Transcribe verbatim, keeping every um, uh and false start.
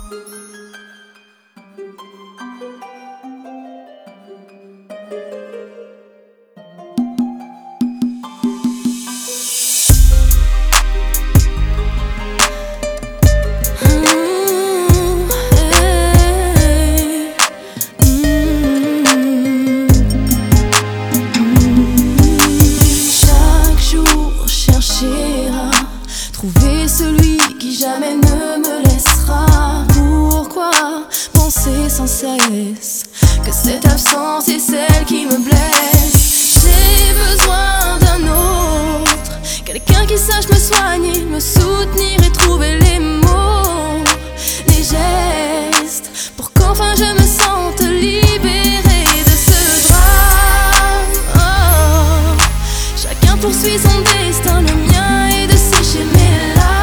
Trouver celui qui jamais ne me laissera. Pourquoi penser sans cesse que cette absence est celle qui me blesse? J'ai besoin d'un autre, quelqu'un qui sache me soigner, me soutenir et trouver les mots, les gestes, pour qu'enfin je me sente libérée de ce drame. Oh, chacun poursuit son destin, le mien est de sécher mes larmes.